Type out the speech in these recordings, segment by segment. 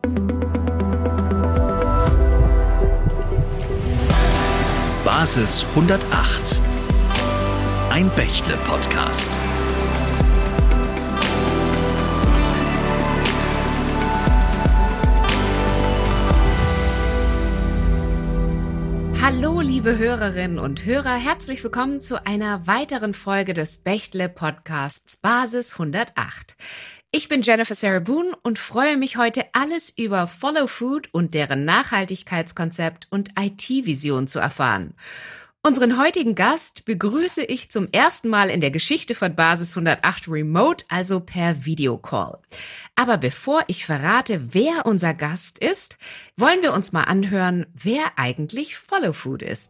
Basis 108. Ein Bechtle-Podcast. Hallo, liebe Hörerinnen und Hörer, herzlich willkommen zu einer weiteren Folge des Bechtle-Podcasts Basis 108. Ich bin Jennifer Sarah Boone und freue mich heute, alles über Follow Food und deren Nachhaltigkeitskonzept und IT-Vision zu erfahren. Unseren heutigen Gast begrüße ich zum ersten Mal in der Geschichte von Basis 108 remote, also per Videocall. Aber bevor ich verrate, wer unser Gast ist, wollen wir uns mal anhören, wer eigentlich Follow Food ist.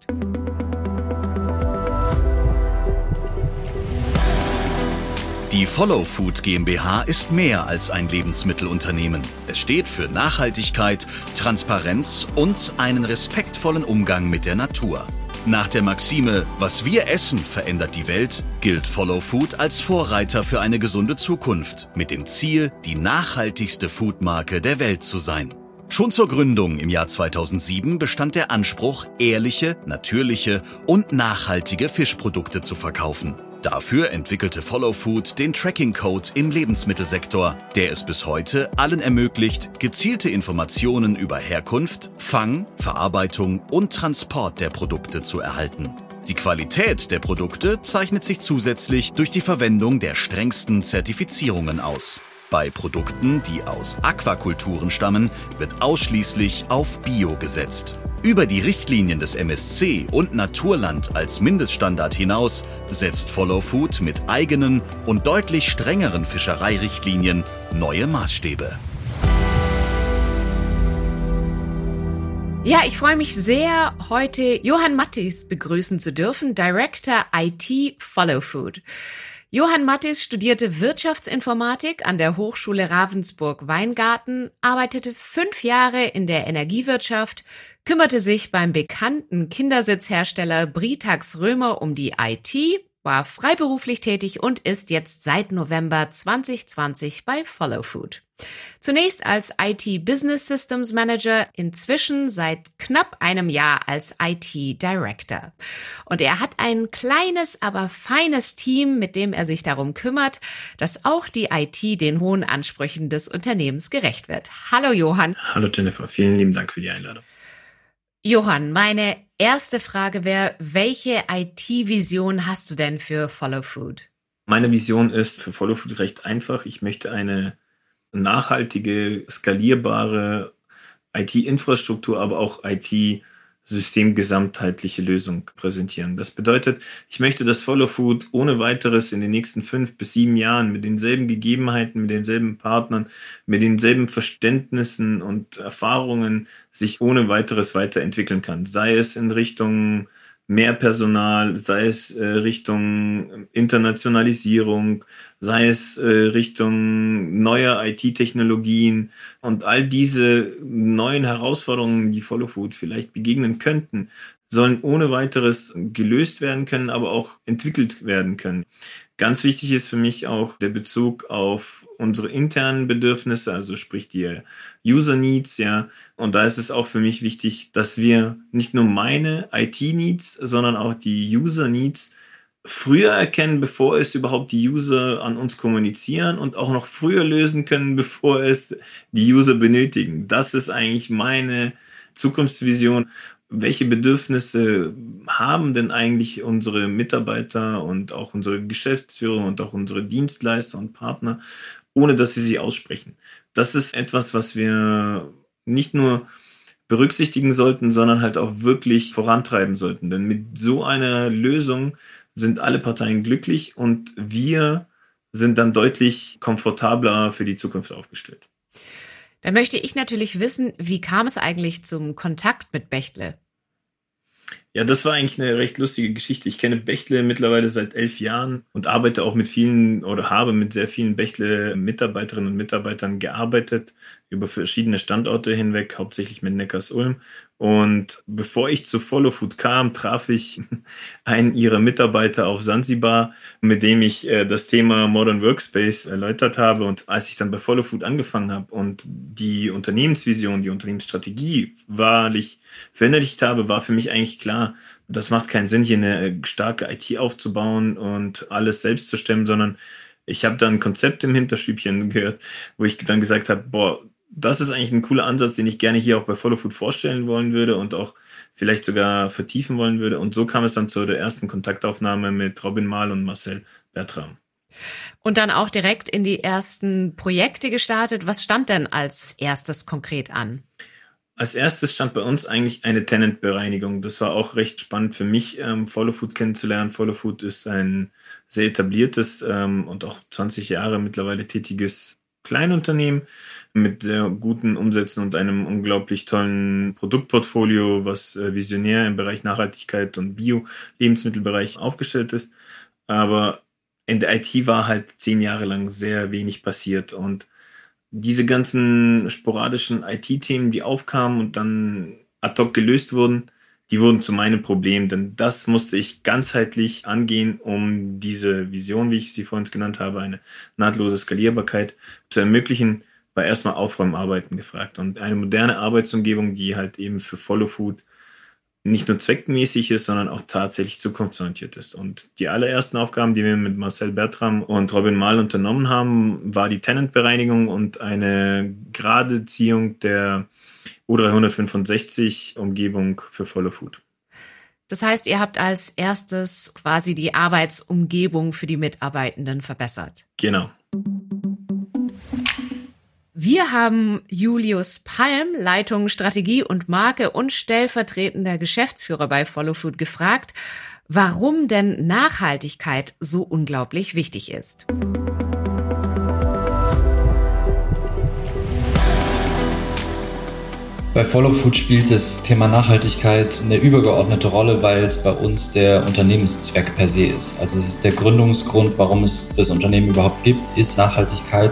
Die Follow Food GmbH ist mehr als ein Lebensmittelunternehmen. Es steht für Nachhaltigkeit, Transparenz und einen respektvollen Umgang mit der Natur. Nach der Maxime, was wir essen, verändert die Welt, gilt Follow Food als Vorreiter für eine gesunde Zukunft, mit dem Ziel, die nachhaltigste Foodmarke der Welt zu sein. Schon zur Gründung im Jahr 2007 bestand der Anspruch, ehrliche, natürliche und nachhaltige Fischprodukte zu verkaufen. Dafür entwickelte Follow Food den Tracking-Code im Lebensmittelsektor, der es bis heute allen ermöglicht, gezielte Informationen über Herkunft, Fang, Verarbeitung und Transport der Produkte zu erhalten. Die Qualität der Produkte zeichnet sich zusätzlich durch die Verwendung der strengsten Zertifizierungen aus. Bei Produkten, die aus Aquakulturen stammen, wird ausschließlich auf Bio gesetzt. Über die Richtlinien des MSC und Naturland als Mindeststandard hinaus setzt Follow Food mit eigenen und deutlich strengeren Fischereirichtlinien neue Maßstäbe. Ja, ich freue mich sehr, heute Johann Mattis begrüßen zu dürfen, Director IT Follow Food. Johann Mattis studierte Wirtschaftsinformatik an der Hochschule Ravensburg-Weingarten, arbeitete 5 Jahre in der Energiewirtschaft, kümmerte sich beim bekannten Kindersitzhersteller Britax Römer um die IT, war freiberuflich tätig und ist jetzt seit November 2020 bei Follow Food. Zunächst als IT Business Systems Manager, inzwischen seit knapp einem Jahr als IT Director. Und er hat ein kleines, aber feines Team, mit dem er sich darum kümmert, dass auch die IT den hohen Ansprüchen des Unternehmens gerecht wird. Hallo Johann. Hallo Jennifer, vielen lieben Dank für die Einladung. Johann, meine erste Frage wäre, welche IT-Vision hast du denn für Follow Food? Meine Vision ist für Follow Food recht einfach. Ich möchte eine nachhaltige, skalierbare IT-Infrastruktur, aber auch IT-System-gesamtheitliche Lösung präsentieren. Das bedeutet, ich möchte, dass Follow Food ohne weiteres in den nächsten 5 bis 7 Jahren mit denselben Gegebenheiten, mit denselben Partnern, mit denselben Verständnissen und Erfahrungen sich ohne weiteres weiterentwickeln kann. Sei es in Richtung mehr Personal, sei es Richtung Internationalisierung, sei es Richtung neuer IT-Technologien und all diese neuen Herausforderungen, die Follow Food vielleicht begegnen könnten, sollen ohne weiteres gelöst werden können, aber auch entwickelt werden können. Ganz wichtig ist für mich auch der Bezug auf unsere internen Bedürfnisse, also sprich die User Needs, ja. Und da ist es auch für mich wichtig, dass wir nicht nur meine IT Needs, sondern auch die User Needs früher erkennen, bevor es überhaupt die User an uns kommunizieren und auch noch früher lösen können, bevor es die User benötigen. Das ist eigentlich meine Zukunftsvision. Welche Bedürfnisse haben denn eigentlich unsere Mitarbeiter und auch unsere Geschäftsführer und auch unsere Dienstleister und Partner, ohne dass sie aussprechen? Das ist etwas, was wir nicht nur berücksichtigen sollten, sondern halt auch wirklich vorantreiben sollten. Denn mit so einer Lösung sind alle Parteien glücklich und wir sind dann deutlich komfortabler für die Zukunft aufgestellt. Dann möchte ich natürlich wissen, wie kam es eigentlich zum Kontakt mit Bechtle? Ja, das war eigentlich eine recht lustige Geschichte. Ich kenne Bechtle mittlerweile seit 11 Jahren und arbeite auch mit vielen oder habe mit sehr vielen Bechtle-Mitarbeiterinnen und Mitarbeitern gearbeitet über verschiedene Standorte hinweg, hauptsächlich mit Neckarsulm. Und bevor ich zu Follow Food kam, traf ich einen ihrer Mitarbeiter auf Sansibar, mit dem ich das Thema Modern Workspace erläutert habe. Und als ich dann bei Follow Food angefangen habe und die Unternehmensvision, die Unternehmensstrategie wahrlich verinnerlicht habe, war für mich eigentlich klar, das macht keinen Sinn, hier eine starke IT aufzubauen und alles selbst zu stemmen, sondern ich habe da ein Konzept im Hinterstübchen gehört, wo ich dann gesagt habe, boah, das ist eigentlich ein cooler Ansatz, den ich gerne hier auch bei Follow Food vorstellen wollen würde und auch vielleicht sogar vertiefen wollen würde. Und so kam es dann zu der ersten Kontaktaufnahme mit Robin Mahl und Marcel Bertram. Und dann auch direkt in die ersten Projekte gestartet. Was stand denn als erstes konkret an? Als erstes stand bei uns eigentlich eine Tenant-Bereinigung. Das war auch recht spannend für mich, Follow Food kennenzulernen. Follow Food ist ein sehr etabliertes und auch 20 Jahre mittlerweile tätiges Kleinunternehmen mit sehr guten Umsätzen und einem unglaublich tollen Produktportfolio, was visionär im Bereich Nachhaltigkeit und Bio-Lebensmittelbereich aufgestellt ist. Aber in der IT war halt 10 Jahre lang sehr wenig passiert und diese ganzen sporadischen IT-Themen, die aufkamen und dann ad hoc gelöst wurden, die wurden zu meinem Problem, denn das musste ich ganzheitlich angehen, um diese Vision, wie ich sie vorhin genannt habe, eine nahtlose Skalierbarkeit zu ermöglichen, war erstmal Aufräumarbeiten gefragt und eine moderne Arbeitsumgebung, die halt eben für Follow Food nicht nur zweckmäßig ist, sondern auch tatsächlich zukunftsorientiert ist. Und die allerersten Aufgaben, die wir mit Marcel Bertram und Robin Mahl unternommen haben, war die Tenant-Bereinigung und eine gerade Ziehung der U365-Umgebung für Follow Food. Das heißt, ihr habt als erstes quasi die Arbeitsumgebung für die Mitarbeitenden verbessert. Genau. Wir haben Julius Palm, Leitung Strategie und Marke und stellvertretender Geschäftsführer bei Follow Food, gefragt, warum denn Nachhaltigkeit so unglaublich wichtig ist. Bei Follow Food spielt das Thema Nachhaltigkeit eine übergeordnete Rolle, weil es bei uns der Unternehmenszweck per se ist. Also es ist der Gründungsgrund, warum es das Unternehmen überhaupt gibt, ist Nachhaltigkeit,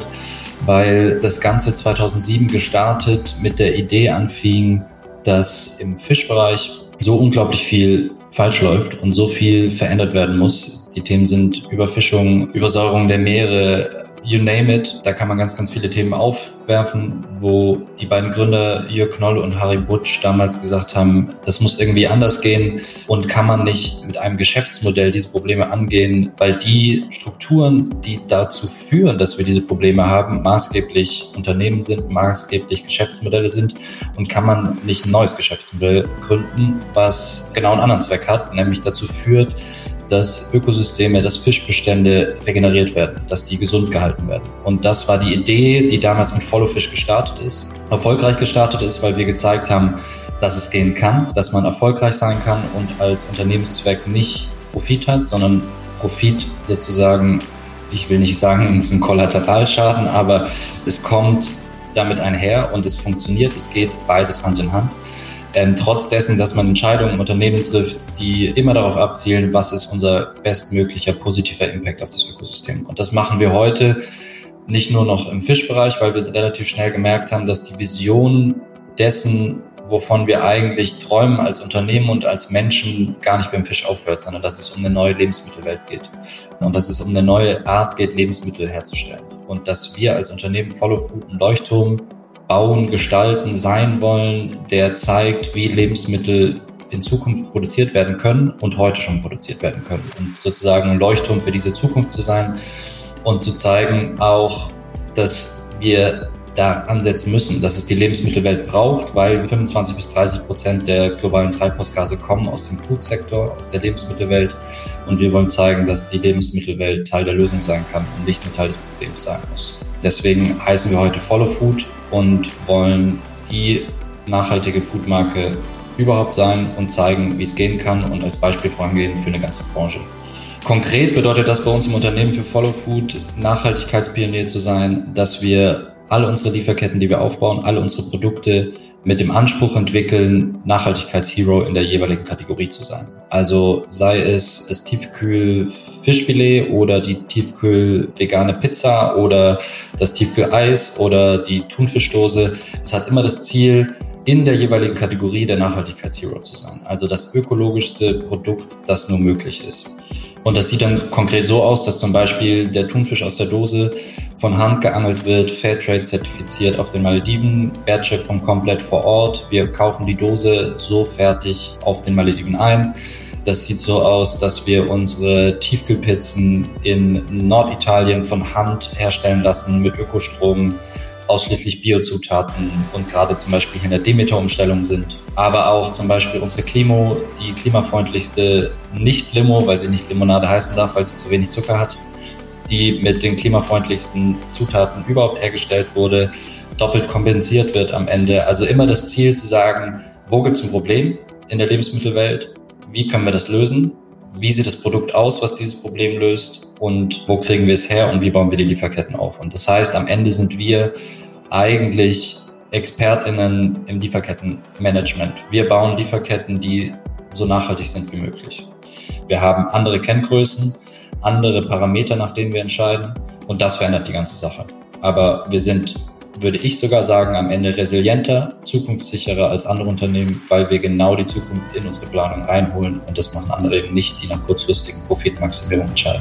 weil das Ganze 2007 gestartet mit der Idee anfing, dass im Fischbereich so unglaublich viel falsch läuft und so viel verändert werden muss. Die Themen sind Überfischung, Übersäuerung der Meere, you name it. Da kann man ganz, ganz viele Themen aufwerfen, wo die beiden Gründer Jörg Knoll und Harry Butsch damals gesagt haben, das muss irgendwie anders gehen und kann man nicht mit einem Geschäftsmodell diese Probleme angehen, weil die Strukturen, die dazu führen, dass wir diese Probleme haben, maßgeblich Unternehmen sind, maßgeblich Geschäftsmodelle sind und kann man nicht ein neues Geschäftsmodell gründen, was genau einen anderen Zweck hat, nämlich dazu führt, dass Ökosysteme, dass Fischbestände regeneriert werden, dass die gesund gehalten werden. Und das war die Idee, die damals mit Follow Fish gestartet ist. Erfolgreich gestartet ist, weil wir gezeigt haben, dass es gehen kann, dass man erfolgreich sein kann und als Unternehmenszweck nicht Profit hat, sondern Profit sozusagen, ich will nicht sagen, es ist ein Kollateralschaden, aber es kommt damit einher und es funktioniert, es geht beides Hand in Hand. Trotz dessen, dass man Entscheidungen im Unternehmen trifft, die immer darauf abzielen, was ist unser bestmöglicher positiver Impact auf das Ökosystem. Und das machen wir heute nicht nur noch im Fischbereich, weil wir relativ schnell gemerkt haben, dass die Vision dessen, wovon wir eigentlich träumen als Unternehmen und als Menschen, gar nicht beim Fisch aufhört, sondern dass es um eine neue Lebensmittelwelt geht. Und dass es um eine neue Art geht, Lebensmittel herzustellen. Und dass wir als Unternehmen Follow Food einen Leuchtturm bauen, gestalten, sein wollen, der zeigt, wie Lebensmittel in Zukunft produziert werden können und heute schon produziert werden können. Und sozusagen ein Leuchtturm für diese Zukunft zu sein und zu zeigen auch, dass wir da ansetzen müssen, dass es die Lebensmittelwelt braucht, weil 25-30% der globalen Treibhausgase kommen aus dem Food-Sektor, aus der Lebensmittelwelt. Und wir wollen zeigen, dass die Lebensmittelwelt Teil der Lösung sein kann und nicht nur Teil des Problems sein muss. Deswegen heißen wir heute Follow Food und wollen die nachhaltige Foodmarke überhaupt sein und zeigen, wie es gehen kann und als Beispiel vorangehen für eine ganze Branche. Konkret bedeutet das bei uns im Unternehmen für Follow Food, Nachhaltigkeitspionier zu sein, dass wir alle unsere Lieferketten, die wir aufbauen, alle unsere Produkte mit dem Anspruch entwickeln, Nachhaltigkeitshero in der jeweiligen Kategorie zu sein. Also sei es das Tiefkühl-Fischfilet oder die Tiefkühl-vegane Pizza oder das Tiefkühl-Eis oder die Thunfischdose. Es hat immer das Ziel, in der jeweiligen Kategorie der Nachhaltigkeitshero zu sein. Also das ökologischste Produkt, das nur möglich ist. Und das sieht dann konkret so aus, dass zum Beispiel der Thunfisch aus der Dose von Hand geangelt wird, Fairtrade zertifiziert auf den Malediven, Wertschöpfung komplett vor Ort. Wir kaufen die Dose so fertig auf den Malediven ein. Das sieht so aus, dass wir unsere Tiefkühlpizzen in Norditalien von Hand herstellen lassen mit Ökostrom, ausschließlich Biozutaten und gerade zum Beispiel hier in der Demeter-Umstellung sind. Aber auch zum Beispiel unsere Climo, die klimafreundlichste Nicht-Limo, weil sie nicht Limonade heißen darf, weil sie zu wenig Zucker hat, die mit den klimafreundlichsten Zutaten überhaupt hergestellt wurde, doppelt kompensiert wird am Ende. Also immer das Ziel zu sagen, wo gibt es ein Problem in der Lebensmittelwelt, wie können wir das lösen, wie sieht das Produkt aus, was dieses Problem löst und wo kriegen wir es her und wie bauen wir die Lieferketten auf. Und das heißt, am Ende sind wir eigentlich ExpertInnen im Lieferkettenmanagement. Wir bauen Lieferketten, die so nachhaltig sind wie möglich. Wir haben andere Kenngrößen, andere Parameter, nach denen wir entscheiden und das verändert die ganze Sache. Aber wir sind, würde ich sogar sagen, am Ende resilienter, zukunftssicherer als andere Unternehmen, weil wir genau die Zukunft in unsere Planung reinholen und das machen andere eben nicht, die nach kurzfristigen Profitmaximierung entscheiden.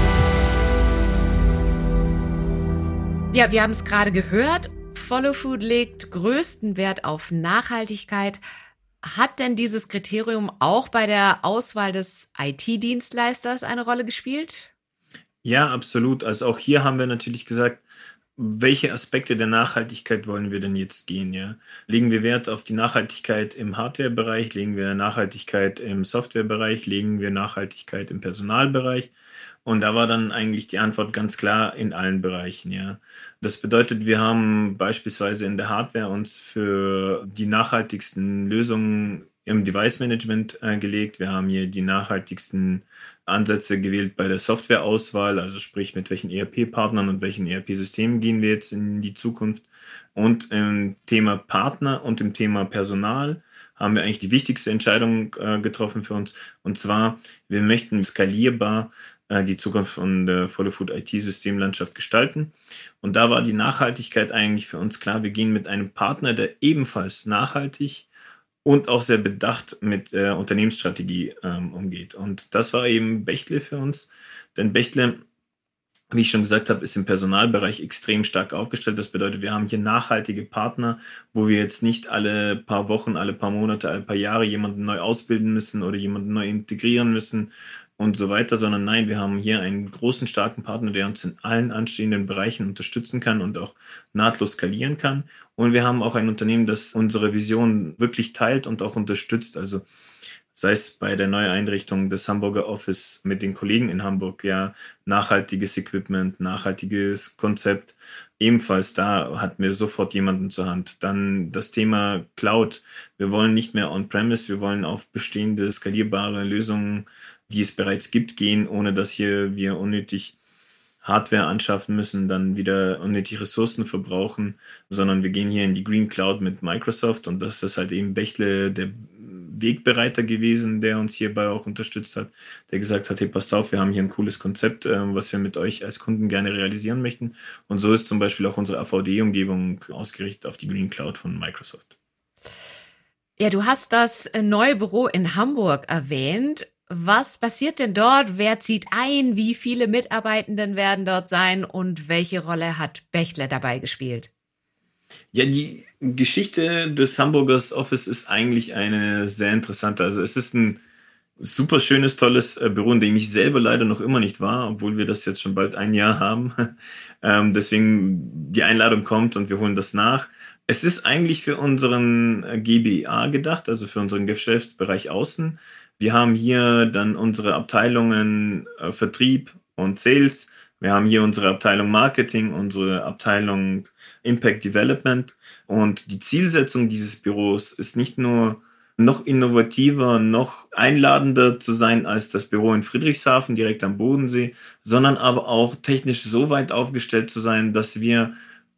Ja, wir haben es gerade gehört. Follow Food legt größten Wert auf Nachhaltigkeit. Hat denn dieses Kriterium auch bei der Auswahl des IT-Dienstleisters eine Rolle gespielt? Ja, absolut. Also auch hier haben wir natürlich gesagt, welche Aspekte der Nachhaltigkeit wollen wir denn jetzt gehen? Ja? Legen wir Wert auf die Nachhaltigkeit im Hardware-Bereich? Legen wir Nachhaltigkeit im Software-Bereich? Legen wir Nachhaltigkeit im Personalbereich? Und da war dann eigentlich die Antwort ganz klar in allen Bereichen. Ja. Das bedeutet, wir haben beispielsweise in der Hardware uns für die nachhaltigsten Lösungen im Device-Management gelegt. Wir haben hier die nachhaltigsten Ansätze gewählt bei der Softwareauswahl, also sprich mit welchen ERP-Partnern und welchen ERP-Systemen gehen wir jetzt in die Zukunft. Und im Thema Partner und im Thema Personal haben wir eigentlich die wichtigste Entscheidung getroffen für uns. Und zwar, wir möchten skalierbar die Zukunft von der Follow Food IT-Systemlandschaft gestalten. Und da war die Nachhaltigkeit eigentlich für uns klar. Wir gehen mit einem Partner, der ebenfalls nachhaltig und auch sehr bedacht mit Unternehmensstrategie umgeht. Und das war eben Bechtle für uns. Denn Bechtle, wie ich schon gesagt habe, ist im Personalbereich extrem stark aufgestellt. Das bedeutet, wir haben hier nachhaltige Partner, wo wir jetzt nicht alle paar Wochen, alle paar Monate, alle paar Jahre jemanden neu ausbilden müssen oder jemanden neu integrieren müssen und so weiter, sondern nein, wir haben hier einen großen, starken Partner, der uns in allen anstehenden Bereichen unterstützen kann und auch nahtlos skalieren kann. Und wir haben auch ein Unternehmen, das unsere Vision wirklich teilt und auch unterstützt. Also sei es bei der Neueinrichtung des Hamburger Office mit den Kollegen in Hamburg, ja, nachhaltiges Equipment, nachhaltiges Konzept. Ebenfalls da hatten wir sofort jemanden zur Hand. Dann das Thema Cloud. Wir wollen nicht mehr on-premise, wir wollen auf bestehende, skalierbare Lösungen, die es bereits gibt, gehen, ohne dass hier wir unnötig Hardware anschaffen müssen, dann wieder unnötig Ressourcen verbrauchen, sondern wir gehen hier in die Green Cloud mit Microsoft und das ist halt eben Bechtle, der Wegbereiter gewesen, der uns hierbei auch unterstützt hat, der gesagt hat, hey, passt auf, wir haben hier ein cooles Konzept, was wir mit euch als Kunden gerne realisieren möchten. Und so ist zum Beispiel auch unsere AVD-Umgebung ausgerichtet auf die Green Cloud von Microsoft. Ja, du hast das neue Büro in Hamburg erwähnt. Was passiert denn dort? Wer zieht ein? Wie viele Mitarbeitenden werden dort sein? Und welche Rolle hat Bechtle dabei gespielt? Ja, die Geschichte des Hamburgers Office ist eigentlich eine sehr interessante. Also es ist ein super schönes, tolles Büro, in dem ich selber leider noch immer nicht war, obwohl wir das jetzt schon bald ein Jahr haben. Deswegen die Einladung kommt und wir holen das nach. Es ist eigentlich für unseren GBA gedacht, also für unseren Geschäftsbereich Außen. Wir haben hier dann unsere Abteilungen Vertrieb und Sales. Wir haben hier unsere Abteilung Marketing, unsere Abteilung Impact Development. Und die Zielsetzung dieses Büros ist nicht nur noch innovativer, noch einladender zu sein als das Büro in Friedrichshafen, direkt am Bodensee, sondern aber auch technisch so weit aufgestellt zu sein, dass wir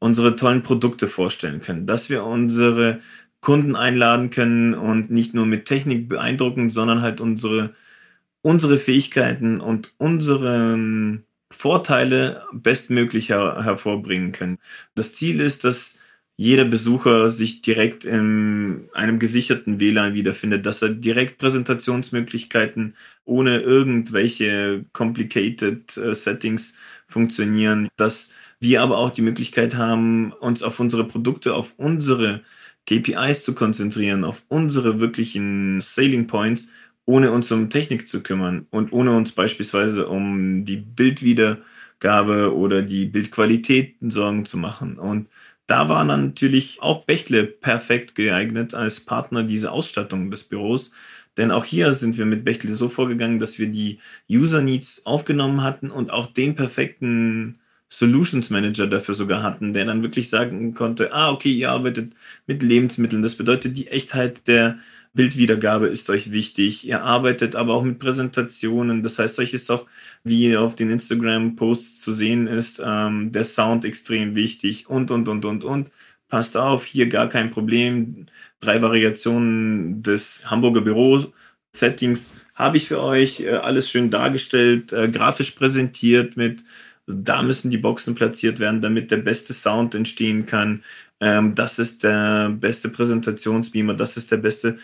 unsere tollen Produkte vorstellen können, dass wir unsere Kunden einladen können und nicht nur mit Technik beeindrucken, sondern halt unsere Fähigkeiten und unsere Vorteile bestmöglich hervorbringen können. Das Ziel ist, dass jeder Besucher sich direkt in einem gesicherten WLAN wiederfindet, dass er direkt Präsentationsmöglichkeiten ohne irgendwelche complicated Settings funktionieren, dass wir aber auch die Möglichkeit haben, uns auf unsere Produkte, auf unsere KPIs zu konzentrieren, auf unsere wirklichen Selling Points, ohne uns um Technik zu kümmern und ohne uns beispielsweise um die Bildwiedergabe oder die Bildqualität Sorgen zu machen. Und da war dann natürlich auch Bechtle perfekt geeignet als Partner diese Ausstattung des Büros. Denn auch hier sind wir mit Bechtle so vorgegangen, dass wir die User Needs aufgenommen hatten und auch den perfekten Solutions Manager dafür sogar hatten, der dann wirklich sagen konnte, okay, ihr arbeitet mit Lebensmitteln. Das bedeutet, die Echtheit der Bildwiedergabe ist euch wichtig. Ihr arbeitet aber auch mit Präsentationen. Das heißt, euch ist auch, wie auf den Instagram-Posts zu sehen ist, der Sound extrem wichtig und. Passt auf, hier gar kein Problem. 3 Variationen des Hamburger Büro-Settings habe ich für euch. Alles schön dargestellt, grafisch präsentiert mit, da müssen die Boxen platziert werden, damit der beste Sound entstehen kann. Das ist der beste Präsentationsbeamer, das ist der beste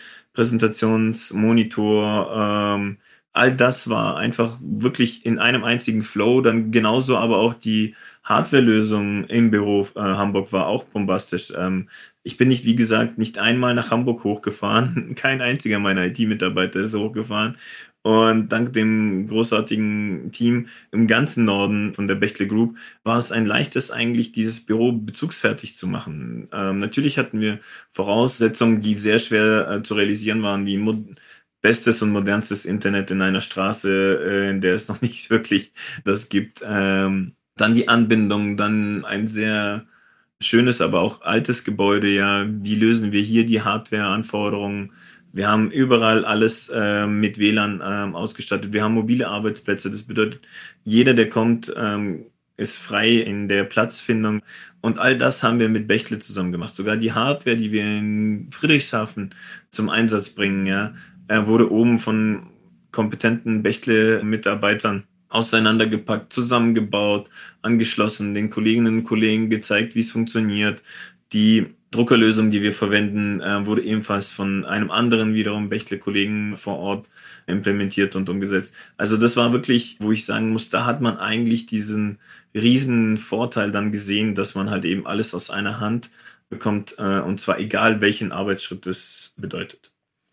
Präsentationsmonitor. All das war einfach wirklich in einem einzigen Flow. Dann genauso aber auch die Hardwarelösung im Büro Hamburg war auch bombastisch. Ich bin nicht, wie gesagt, nicht einmal nach Hamburg hochgefahren. Kein einziger meiner IT-Mitarbeiter ist hochgefahren. Und dank dem großartigen Team im ganzen Norden von der Bechtle Group war es ein leichtes, eigentlich dieses Büro bezugsfertig zu machen. Natürlich hatten wir Voraussetzungen, die sehr schwer zu realisieren waren, wie bestes und modernstes Internet in einer Straße, in der es noch nicht wirklich das gibt. Dann die Anbindung, dann ein sehr schönes, aber auch altes Gebäude. Ja, wie lösen wir hier die Hardware-Anforderungen? Wir haben überall alles mit WLAN ausgestattet. Wir haben mobile Arbeitsplätze. Das bedeutet, jeder, der kommt, ist frei in der Platzfindung. Und all das haben wir mit Bechtle zusammen gemacht. Sogar die Hardware, die wir in Friedrichshafen zum Einsatz bringen, ja, wurde oben von kompetenten Bechtle-Mitarbeitern auseinandergepackt, zusammengebaut, angeschlossen, den Kolleginnen und Kollegen gezeigt, wie es funktioniert. Die Druckerlösung, die wir verwenden, wurde ebenfalls von einem anderen wiederum Bechtle-Kollegen vor Ort implementiert und umgesetzt. Also das war wirklich, wo ich sagen muss, da hat man eigentlich diesen riesen Vorteil dann gesehen, dass man halt eben alles aus einer Hand bekommt, und zwar egal, welchen Arbeitsschritt es bedeutet.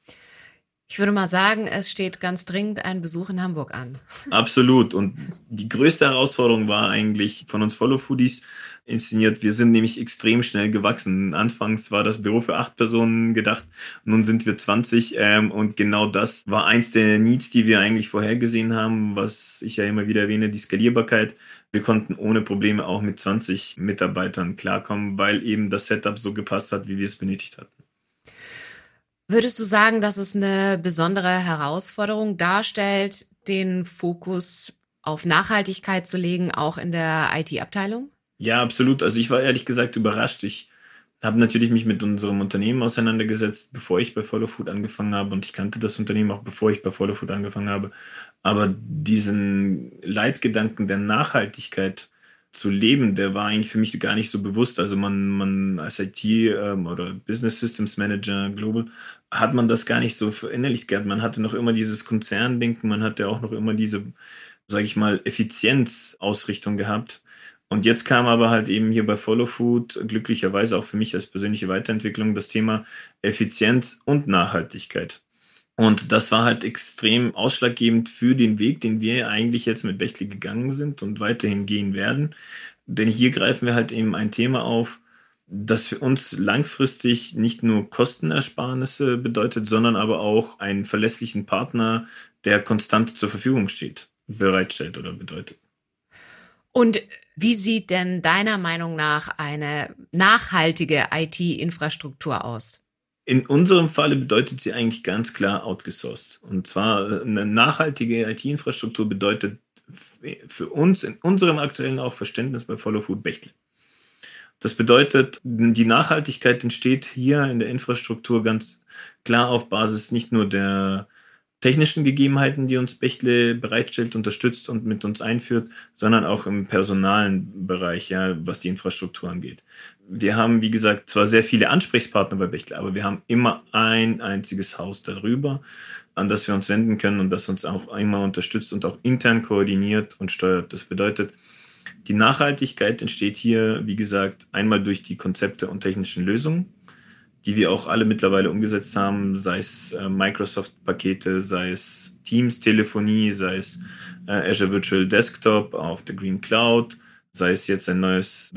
Ich würde mal sagen, es steht ganz dringend ein Besuch in Hamburg an. Absolut. Und die größte Herausforderung war eigentlich von uns Follow Foodies inszeniert. Wir sind nämlich extrem schnell gewachsen. Anfangs war das Büro für 8 Personen gedacht. Nun sind wir 20. Und genau das war eins der Needs, die wir eigentlich vorhergesehen haben, was ich ja immer wieder erwähne, die Skalierbarkeit. Wir konnten ohne Probleme auch mit 20 Mitarbeitern klarkommen, weil eben das Setup so gepasst hat, wie wir es benötigt hatten. Würdest du sagen, dass es eine besondere Herausforderung darstellt, den Fokus auf Nachhaltigkeit zu legen, auch in der IT-Abteilung? Ja, absolut. Also ich war ehrlich gesagt überrascht. Ich habe natürlich mich mit unserem Unternehmen auseinandergesetzt, bevor ich bei Follow Food angefangen habe. Und ich kannte das Unternehmen auch, bevor ich bei Follow Food angefangen habe. Aber diesen Leitgedanken der Nachhaltigkeit zu leben, der war eigentlich für mich gar nicht so bewusst. Also man als IT oder Business Systems Manager Global hat man das gar nicht so verinnerlicht gehabt. Man hatte noch immer dieses Konzerndenken, man hatte auch noch immer diese, sage ich mal, Effizienzausrichtung gehabt. Und jetzt kam aber halt eben hier bei Follow Food glücklicherweise auch für mich als persönliche Weiterentwicklung das Thema Effizienz und Nachhaltigkeit. Und das war halt extrem ausschlaggebend für den Weg, den wir eigentlich jetzt mit Bechtle gegangen sind und weiterhin gehen werden. Denn hier greifen wir halt eben ein Thema auf, das für uns langfristig nicht nur Kostenersparnisse bedeutet, sondern aber auch einen verlässlichen Partner, der konstant zur Verfügung steht, bereitstellt oder bedeutet. Und wie sieht denn deiner Meinung nach eine nachhaltige IT-Infrastruktur aus? In unserem Falle bedeutet sie eigentlich ganz klar outgesourced. Und zwar eine nachhaltige IT-Infrastruktur bedeutet für uns in unserem aktuellen auch Verständnis bei Follow Food Bechtle. Das bedeutet, die Nachhaltigkeit entsteht hier in der Infrastruktur ganz klar auf Basis nicht nur der technischen Gegebenheiten, die uns Bechtle bereitstellt, unterstützt und mit uns einführt, sondern auch im personalen Bereich, ja, was die Infrastruktur angeht. Wir haben, wie gesagt, zwar sehr viele Ansprechpartner bei Bechtle, aber wir haben immer ein einziges Haus darüber, an das wir uns wenden können und das uns auch immer unterstützt und auch intern koordiniert und steuert. Das bedeutet, die Nachhaltigkeit entsteht hier, wie gesagt, einmal durch die Konzepte und technischen Lösungen, die wir auch alle mittlerweile umgesetzt haben, sei es Microsoft-Pakete, sei es Teams-Telefonie, sei es Azure Virtual Desktop auf der Green Cloud, sei es jetzt ein neues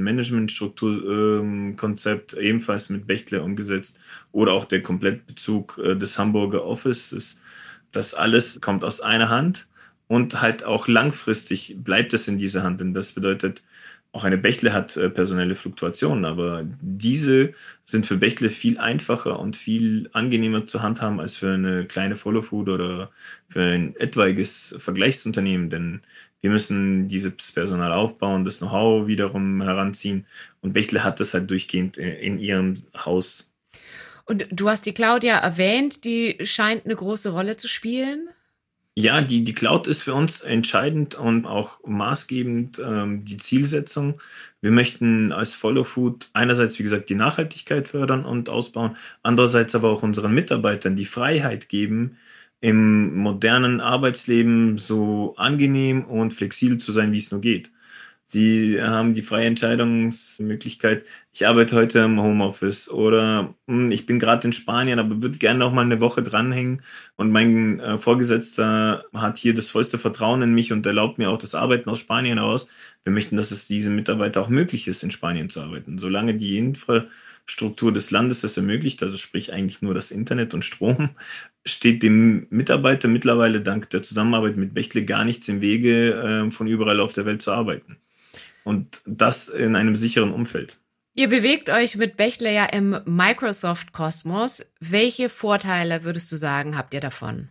Dokumentenmanagement-Strukturkonzept, ebenfalls mit Bechtle umgesetzt, oder auch der Komplettbezug des Hamburger Offices. Das alles kommt aus einer Hand und halt auch langfristig bleibt es in dieser Hand, denn das bedeutet, auch eine Bechtle hat personelle Fluktuationen, aber diese sind für Bechtle viel einfacher und viel angenehmer zu handhaben als für eine kleine Follow Food oder für ein etwaiges Vergleichsunternehmen, denn wir müssen dieses Personal aufbauen, das Know-how wiederum heranziehen und Bechtle hat das halt durchgehend in ihrem Haus. Und du hast die Claudia erwähnt, die scheint eine große Rolle zu spielen. Ja, die Cloud ist für uns entscheidend und auch maßgebend die Zielsetzung. Wir möchten als Follow Food einerseits, wie gesagt, die Nachhaltigkeit fördern und ausbauen, andererseits aber auch unseren Mitarbeitern die Freiheit geben, im modernen Arbeitsleben so angenehm und flexibel zu sein, wie es nur geht. Sie haben die freie Entscheidungsmöglichkeit, ich arbeite heute im Homeoffice oder ich bin gerade in Spanien, aber würde gerne noch mal eine Woche dranhängen und mein Vorgesetzter hat hier das vollste Vertrauen in mich und erlaubt mir auch das Arbeiten aus Spanien aus. Wir möchten, dass es diesen Mitarbeiter auch möglich ist, in Spanien zu arbeiten. Solange die Infrastruktur des Landes das ermöglicht, also sprich eigentlich nur das Internet und Strom, steht dem Mitarbeiter mittlerweile dank der Zusammenarbeit mit Bechtle gar nichts im Wege, von überall auf der Welt zu arbeiten. Und das in einem sicheren Umfeld. Ihr bewegt euch mit Bechtle ja im Microsoft-Kosmos. Welche Vorteile, würdest du sagen, habt ihr davon?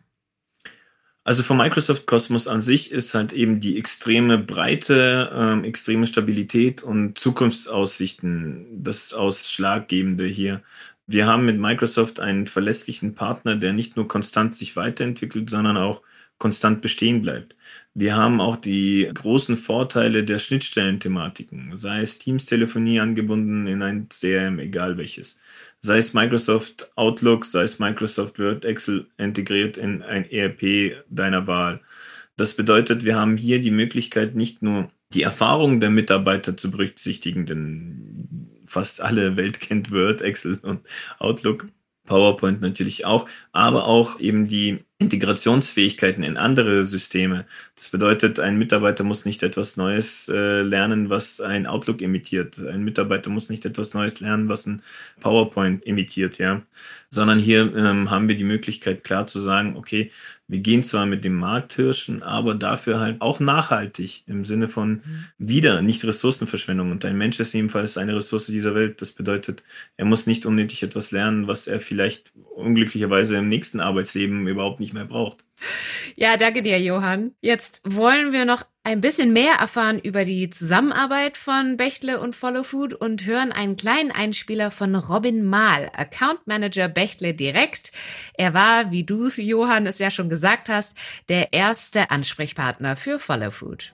Also vom Microsoft-Kosmos an sich ist halt eben die extreme Breite, extreme Stabilität und Zukunftsaussichten das Ausschlaggebende hier. Wir haben mit Microsoft einen verlässlichen Partner, der nicht nur konstant sich weiterentwickelt, sondern auch konstant bestehen bleibt. Wir haben auch die großen Vorteile der Schnittstellenthematiken, sei es Teams-Telefonie angebunden in ein CRM, egal welches, sei es Microsoft Outlook, sei es Microsoft Word, Excel integriert in ein ERP deiner Wahl. Das bedeutet, wir haben hier die Möglichkeit, nicht nur die Erfahrungen der Mitarbeiter zu berücksichtigen, denn fast alle Welt kennt Word, Excel und Outlook, PowerPoint natürlich auch, aber auch eben die Integrationsfähigkeiten in andere Systeme. Das bedeutet, ein Mitarbeiter muss nicht etwas Neues lernen, was ein Outlook imitiert. Ein Mitarbeiter muss nicht etwas Neues lernen, was ein PowerPoint imitiert, ja. Sondern hier haben wir die Möglichkeit, klar zu sagen, okay, wir gehen zwar mit dem Markthirschen, aber dafür halt auch nachhaltig im Sinne von wieder nicht Ressourcenverschwendung. Und ein Mensch ist ebenfalls eine Ressource dieser Welt. Das bedeutet, er muss nicht unnötig etwas lernen, was er vielleicht unglücklicherweise im nächsten Arbeitsleben überhaupt nicht mehr braucht. Ja, danke dir, Johann. Jetzt wollen wir noch ein bisschen mehr erfahren über die Zusammenarbeit von Bechtle und Follow Food und hören einen kleinen Einspieler von Robin Mahl, Account Manager Bechtle direkt. Er war, wie du, Johann, es ja schon gesagt hast, der erste Ansprechpartner für Follow Food.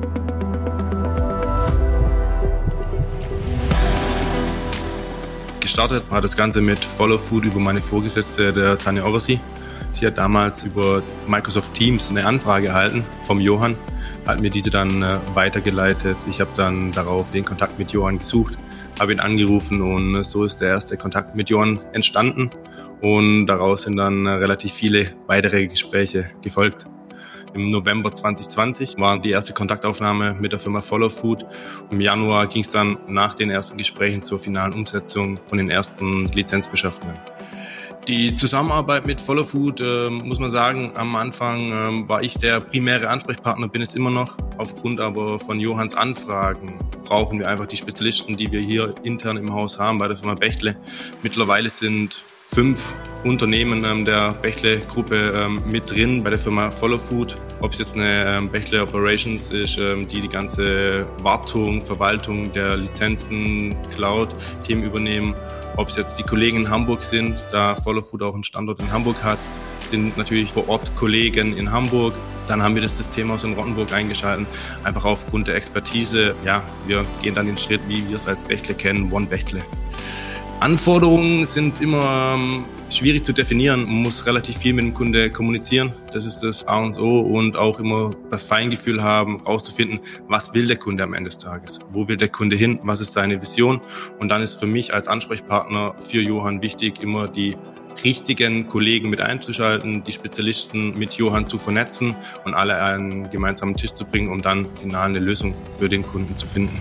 Gestartet hat das Ganze mit Follow Food über meine Vorgesetzte, der Tanja Orsi. Sie hat damals über Microsoft Teams eine Anfrage erhalten vom Johann, hat mir diese dann weitergeleitet. Ich habe dann darauf den Kontakt mit Johann gesucht, habe ihn angerufen und so ist der erste Kontakt mit Johann entstanden und daraus sind dann relativ viele weitere Gespräche gefolgt. Im November 2020 war die erste Kontaktaufnahme mit der Firma Follow Food. Im Januar ging es dann nach den ersten Gesprächen zur finalen Umsetzung von den ersten Lizenzbeschaffungen. Die Zusammenarbeit mit Follow Food, muss man sagen, am Anfang war ich der primäre Ansprechpartner, bin es immer noch. Aufgrund aber von Johanns Anfragen brauchen wir einfach die Spezialisten, die wir hier intern im Haus haben bei der Firma Bechtle. Mittlerweile sind 5 Unternehmen der Bechtle-Gruppe mit drin bei der Firma Follow Food. Ob es jetzt eine Bechtle Operations ist, die ganze Wartung, Verwaltung der Lizenzen, Cloud-Themen übernehmen. Ob es jetzt die Kollegen in Hamburg sind, da Follow Food auch einen Standort in Hamburg hat, sind natürlich vor Ort Kollegen in Hamburg. Dann haben wir das Systemhaus in Rottenburg eingeschaltet, einfach aufgrund der Expertise. Ja, wir gehen dann den Schritt, wie wir es als Bechtle kennen, One Bechtle. Anforderungen sind immer schwierig zu definieren. Man muss relativ viel mit dem Kunde kommunizieren. Das ist das A und O und auch immer das Feingefühl haben, rauszufinden, was will der Kunde am Ende des Tages? Wo will der Kunde hin? Was ist seine Vision? Und dann ist für mich als Ansprechpartner für Johann wichtig, immer die richtigen Kollegen mit einzuschalten, die Spezialisten mit Johann zu vernetzen und alle an einen gemeinsamen Tisch zu bringen, um dann final eine Lösung für den Kunden zu finden.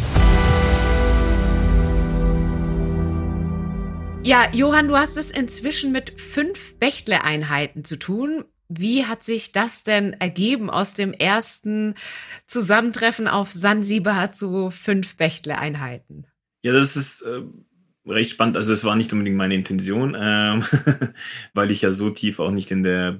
Ja, Johann, du hast es inzwischen mit 5 Bechtle-Einheiten zu tun. Wie hat sich das denn ergeben aus dem ersten Zusammentreffen auf Sansibar zu 5 Bechtle-Einheiten? Ja, das ist recht spannend. Also es war nicht unbedingt meine Intention, weil ich ja so tief auch nicht in der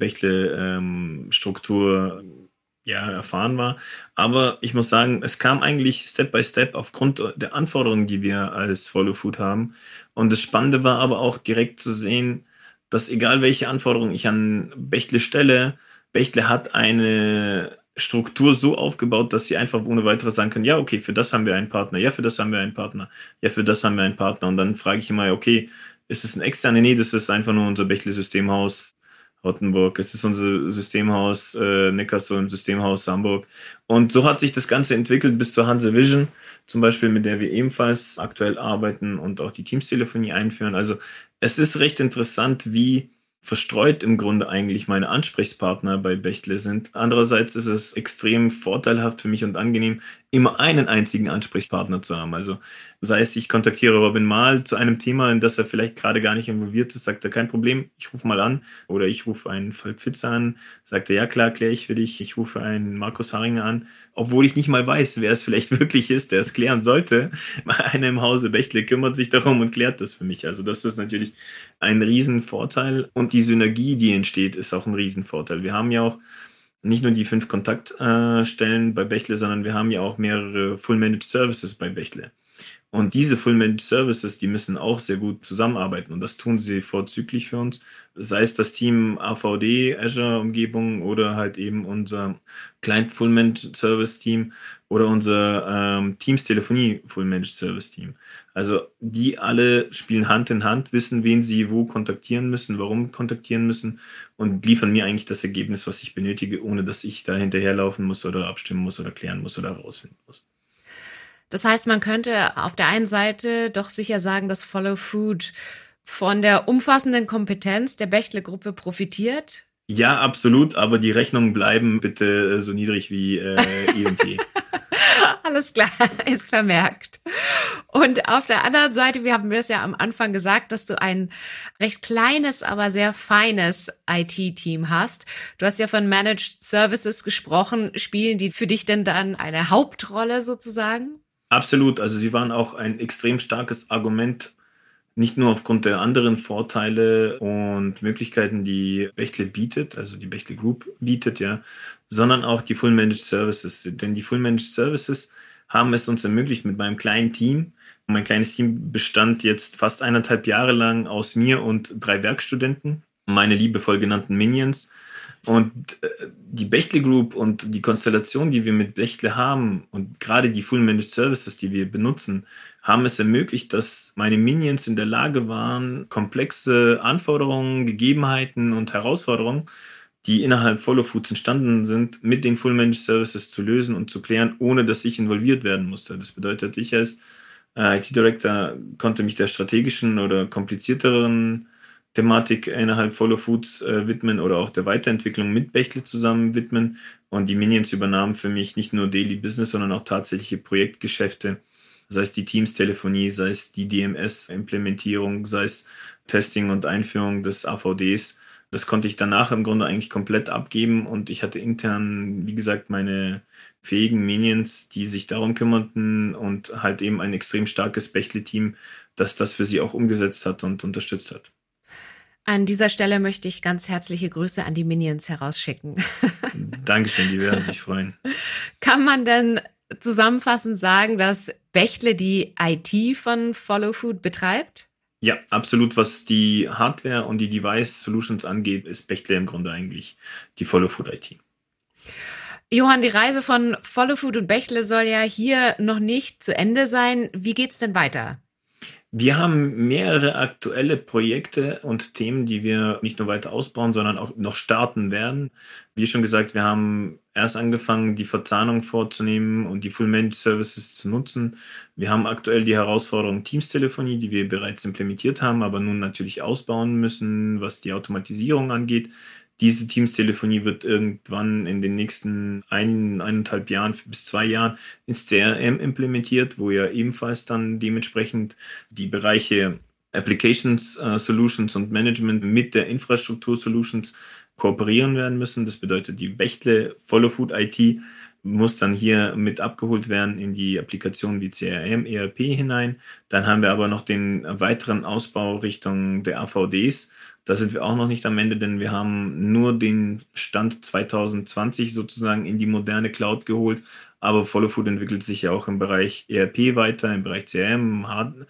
Bechtle-Struktur erfahren war. Aber ich muss sagen, es kam eigentlich Step by Step aufgrund der Anforderungen, die wir als Follow Food haben. Und das Spannende war aber auch direkt zu sehen, dass egal welche Anforderungen ich an Bechtle stelle, Bechtle hat eine Struktur so aufgebaut, dass sie einfach ohne weiteres sagen können, ja, okay, für das haben wir einen Partner, ja, für das haben wir einen Partner, ja, für das haben wir einen Partner. Und dann frage ich immer, okay, ist es ein externer? Nee, das ist einfach nur unser Bechtle-Systemhaus Rottenburg, es ist unser Systemhaus Neckarsulm, im Systemhaus Hamburg. Und so hat sich das Ganze entwickelt bis zur Hanse Vision, zum Beispiel, mit der wir ebenfalls aktuell arbeiten und auch die Teams-Telefonie einführen. Also es ist recht interessant, wie verstreut im Grunde eigentlich meine Ansprechpartner bei Bechtle sind. Andererseits ist es extrem vorteilhaft für mich und angenehm, immer einen einzigen Ansprechpartner zu haben. Also sei es, ich kontaktiere Robin Mahl zu einem Thema, in das er vielleicht gerade gar nicht involviert ist, sagt er, kein Problem, ich rufe mal an. Oder ich rufe einen Falk Fitzer an, sagt er, ja klar, kläre ich für dich. Ich rufe einen Markus Haringer an, obwohl ich nicht mal weiß, wer es vielleicht wirklich ist, der es klären sollte. Einer im Hause Bechtle kümmert sich darum und klärt das für mich. Also das ist natürlich ein Riesenvorteil. Und die Synergie, die entsteht, ist auch ein Riesenvorteil. Wir haben ja auch nicht nur die 5 Kontaktstellen bei Bechtle, sondern wir haben ja auch mehrere Full-Managed Services bei Bechtle. Und diese Full-Managed Services, die müssen auch sehr gut zusammenarbeiten. Und das tun sie vorzüglich für uns. Sei es das Team AVD, Azure-Umgebung oder halt eben unser Client Full-Managed Service Team oder unser Teams-Telefonie Full-Managed Service Team. Also die alle spielen Hand in Hand, wissen, wen sie wo kontaktieren müssen, warum kontaktieren müssen und liefern mir eigentlich das Ergebnis, was ich benötige, ohne dass ich da hinterherlaufen muss oder abstimmen muss oder klären muss oder herausfinden muss. Das heißt, man könnte auf der einen Seite doch sicher sagen, dass Follow Food von der umfassenden Kompetenz der Bechtle-Gruppe profitiert. Ja, absolut, aber die Rechnungen bleiben bitte so niedrig wie I&T. Alles klar, ist vermerkt. Und auf der anderen Seite, wir haben es ja am Anfang gesagt, dass du ein recht kleines, aber sehr feines IT-Team hast. Du hast ja von Managed Services gesprochen. Spielen die für dich denn dann eine Hauptrolle sozusagen? Absolut, also sie waren auch ein extrem starkes Argument, nicht nur aufgrund der anderen Vorteile und Möglichkeiten, die Bechtle bietet, also die Bechtle Group bietet, ja, sondern auch die Full Managed Services. Denn die Full Managed Services haben es uns ermöglicht mit meinem kleinen Team. Mein kleines Team bestand jetzt fast 1,5 Jahre lang aus mir und 3 Werkstudenten, meine liebevoll genannten Minions. Und die Bechtle Group und die Konstellation, die wir mit Bechtle haben und gerade die Full Managed Services, die wir benutzen, haben es ermöglicht, dass meine Minions in der Lage waren, komplexe Anforderungen, Gegebenheiten und Herausforderungen, die innerhalb Follow Foods entstanden sind, mit den Full Managed Services zu lösen und zu klären, ohne dass ich involviert werden musste. Das bedeutet, ich als IT-Director konnte mich der strategischen oder komplizierteren Thematik innerhalb Follow Foods widmen oder auch der Weiterentwicklung mit Bechtle zusammen widmen. Und die Minions übernahmen für mich nicht nur Daily Business, sondern auch tatsächliche Projektgeschäfte. Sei es die Teams-Telefonie, sei es die DMS-Implementierung, sei es Testing und Einführung des AVDs. Das konnte ich danach im Grunde eigentlich komplett abgeben und ich hatte intern, wie gesagt, meine fähigen Minions, die sich darum kümmerten und halt eben ein extrem starkes Bechtle-Team, das das für sie auch umgesetzt hat und unterstützt hat. An dieser Stelle möchte ich ganz herzliche Grüße an die Minions herausschicken. Dankeschön, die werden sich freuen. Kann man denn zusammenfassend sagen, dass Bechtle die IT von Follow Food betreibt? Ja, absolut. Was die Hardware und die Device Solutions angeht, ist Bechtle im Grunde eigentlich die Follow Food IT. Johann, die Reise von Follow Food und Bechtle soll ja hier noch nicht zu Ende sein. Wie geht's denn weiter? Wir haben mehrere aktuelle Projekte und Themen, die wir nicht nur weiter ausbauen, sondern auch noch starten werden. Wie schon gesagt, wir haben erst angefangen, die Verzahnung vorzunehmen und die Full-Managed Services zu nutzen. Wir haben aktuell die Herausforderung Teams-Telefonie, die wir bereits implementiert haben, aber nun natürlich ausbauen müssen, was die Automatisierung angeht. Diese Teams-Telefonie wird irgendwann in den nächsten 1,5 Jahren bis 2 Jahren ins CRM implementiert, wo ja ebenfalls dann dementsprechend die Bereiche Applications Solutions und Management mit der Infrastruktur Solutions kooperieren werden müssen. Das bedeutet, die Bechtle Follow Food IT muss dann hier mit abgeholt werden in die Applikationen wie CRM, ERP hinein. Dann haben wir aber noch den weiteren Ausbau Richtung der AVDs. Da sind wir auch noch nicht am Ende, denn wir haben nur den Stand 2020 sozusagen in die moderne Cloud geholt. Aber Follow Food entwickelt sich ja auch im Bereich ERP weiter, im Bereich CRM,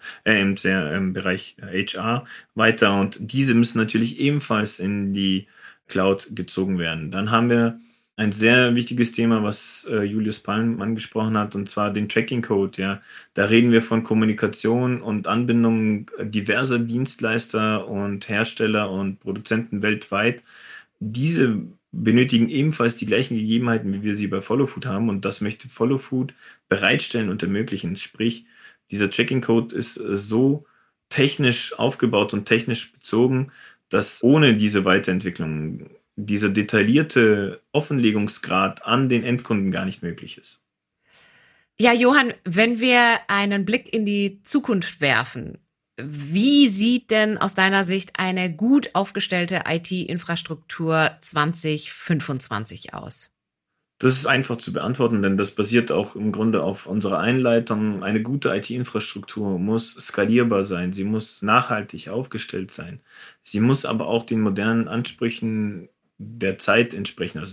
im Bereich HR weiter. Und diese müssen natürlich ebenfalls in die Cloud gezogen werden. Dann haben wir ein sehr wichtiges Thema, was Julius Palm angesprochen hat, und zwar den Tracking Code. Ja, da reden wir von Kommunikation und Anbindung diverser Dienstleister und Hersteller und Produzenten weltweit. Diese benötigen ebenfalls die gleichen Gegebenheiten, wie wir sie bei Follow Food haben, und das möchte Follow Food bereitstellen und ermöglichen. Sprich, dieser Tracking Code ist so technisch aufgebaut und technisch bezogen, dass ohne diese Weiterentwicklung dieser detaillierte Offenlegungsgrad an den Endkunden gar nicht möglich ist. Ja, Johann, wenn wir einen Blick in die Zukunft werfen, wie sieht denn aus deiner Sicht eine gut aufgestellte IT-Infrastruktur 2025 aus? Das ist einfach zu beantworten, denn das basiert auch im Grunde auf unserer Einleitung. Eine gute IT-Infrastruktur muss skalierbar sein, sie muss nachhaltig aufgestellt sein, sie muss aber auch den modernen Ansprüchen der Zeit entsprechen, also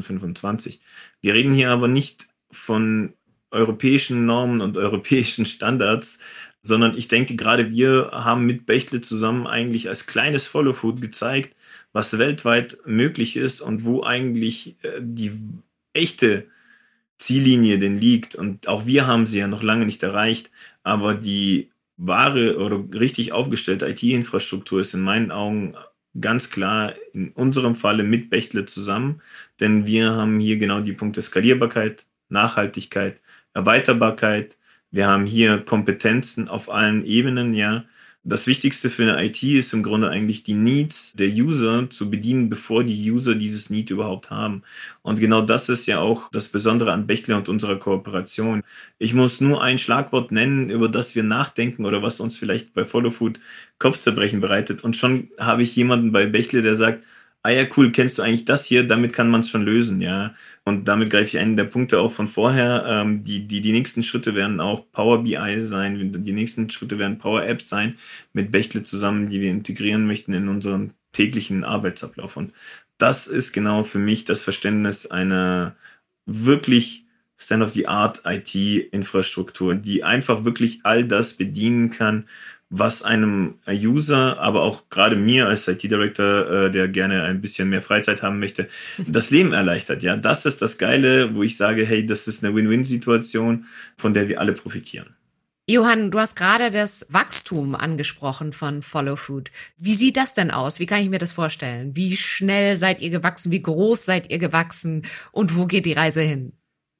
2025. Wir reden hier aber nicht von europäischen Normen und europäischen Standards, sondern ich denke, gerade wir haben mit Bechtle zusammen eigentlich als kleines Follow Food gezeigt, was weltweit möglich ist und wo eigentlich die echte Ziellinie denn liegt. Und auch wir haben sie ja noch lange nicht erreicht, aber die wahre oder richtig aufgestellte IT-Infrastruktur ist in meinen Augen ganz klar in unserem Falle mit Bechtle zusammen, denn wir haben hier genau die Punkte Skalierbarkeit, Nachhaltigkeit, Erweiterbarkeit. Wir haben hier Kompetenzen auf allen Ebenen, ja. Das Wichtigste für eine IT ist im Grunde eigentlich die Needs der User zu bedienen, bevor die User dieses Need überhaupt haben. Und genau das ist ja auch das Besondere an Bechtle und unserer Kooperation. Ich muss nur ein Schlagwort nennen, über das wir nachdenken oder was uns vielleicht bei Follow Food Kopfzerbrechen bereitet. Und schon habe ich jemanden bei Bechtle, der sagt, ah ja, cool, kennst du eigentlich das hier? Damit kann man es schon lösen, ja. Und damit greife ich einen der Punkte auch von vorher. Die nächsten Schritte werden auch Power BI sein. Die nächsten Schritte werden Power Apps sein mit Bechtle zusammen, die wir integrieren möchten in unseren täglichen Arbeitsablauf. Und das ist genau für mich das Verständnis einer wirklich Stand-of-the-Art IT-Infrastruktur, die einfach wirklich all das bedienen kann, was einem User, aber auch gerade mir als IT-Director, der gerne ein bisschen mehr Freizeit haben möchte, das Leben erleichtert. Ja, das ist das Geile, wo ich sage, hey, das ist eine Win-Win-Situation, von der wir alle profitieren. Johann, du hast gerade das Wachstum angesprochen von Follow Food. Wie sieht das denn aus? Wie kann ich mir das vorstellen? Wie schnell seid ihr gewachsen? Wie groß seid ihr gewachsen? Und wo geht die Reise hin?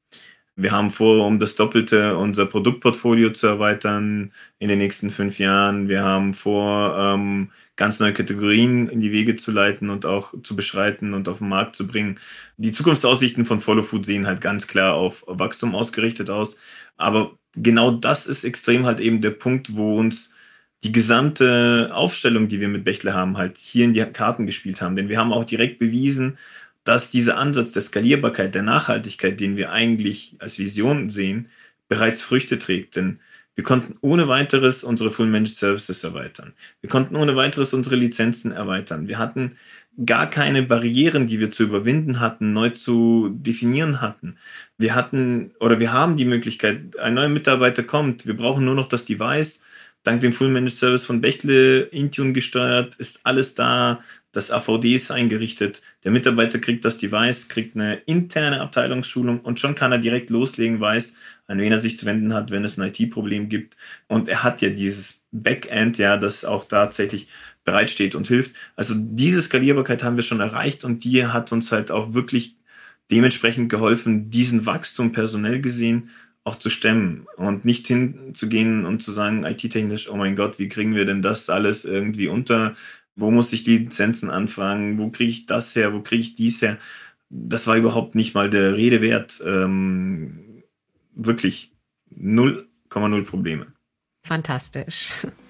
Wir haben vor, um das Doppelte unser Produktportfolio zu erweitern in den nächsten 5 Jahren. Wir haben vor, ganz neue Kategorien in die Wege zu leiten und auch zu beschreiten und auf den Markt zu bringen. Die Zukunftsaussichten von Follow Food sehen halt ganz klar auf Wachstum ausgerichtet aus. Aber genau das ist extrem halt eben der Punkt, wo uns die gesamte Aufstellung, die wir mit Bechtle haben, halt hier in die Karten gespielt haben. Denn wir haben auch direkt bewiesen, dass dieser Ansatz der Skalierbarkeit, der Nachhaltigkeit, den wir eigentlich als Vision sehen, bereits Früchte trägt. Denn Wir konnten ohne weiteres unsere Full Managed Services erweitern. Wir konnten ohne weiteres unsere Lizenzen erweitern. Wir hatten gar keine Barrieren, die wir zu überwinden hatten, neu zu definieren hatten. Wir haben die Möglichkeit, ein neuer Mitarbeiter kommt, wir brauchen nur noch das Device. Dank dem Full Managed Service von Bechtle, Intune gesteuert, ist alles da. Das AVD ist eingerichtet. Der Mitarbeiter kriegt das Device, kriegt eine interne Abteilungsschulung und schon kann er direkt loslegen, weiß, an wen er sich zu wenden hat, wenn es ein IT-Problem gibt. Und er hat ja dieses Backend, ja, das auch tatsächlich bereitsteht und hilft. Also diese Skalierbarkeit haben wir schon erreicht und die hat uns halt auch wirklich dementsprechend geholfen, diesen Wachstum personell gesehen auch zu stemmen und nicht hinzugehen und zu sagen, IT-technisch, oh mein Gott, wie kriegen wir denn das alles irgendwie unter? Wo muss ich die Lizenzen anfragen? Wo kriege ich das her? Wo kriege ich dies her? Das war überhaupt nicht mal der Rede wert. Wirklich 0,0 Probleme. Fantastisch.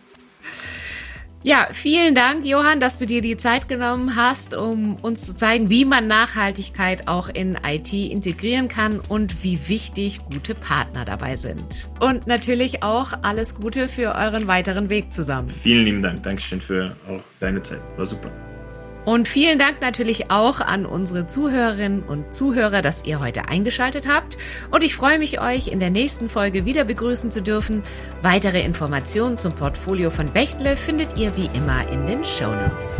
Ja, vielen Dank, Johann, dass du dir die Zeit genommen hast, um uns zu zeigen, wie man Nachhaltigkeit auch in IT integrieren kann und wie wichtig gute Partner dabei sind. Und natürlich auch alles Gute für euren weiteren Weg zusammen. Vielen lieben Dank. Dankeschön für auch deine Zeit. War super. Und vielen Dank natürlich auch an unsere Zuhörerinnen und Zuhörer, dass ihr heute eingeschaltet habt. Und ich freue mich, euch in der nächsten Folge wieder begrüßen zu dürfen. Weitere Informationen zum Portfolio von Bechtle findet ihr wie immer in den Shownotes.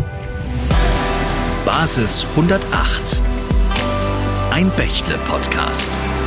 Basis 108. Ein Bechtle-Podcast.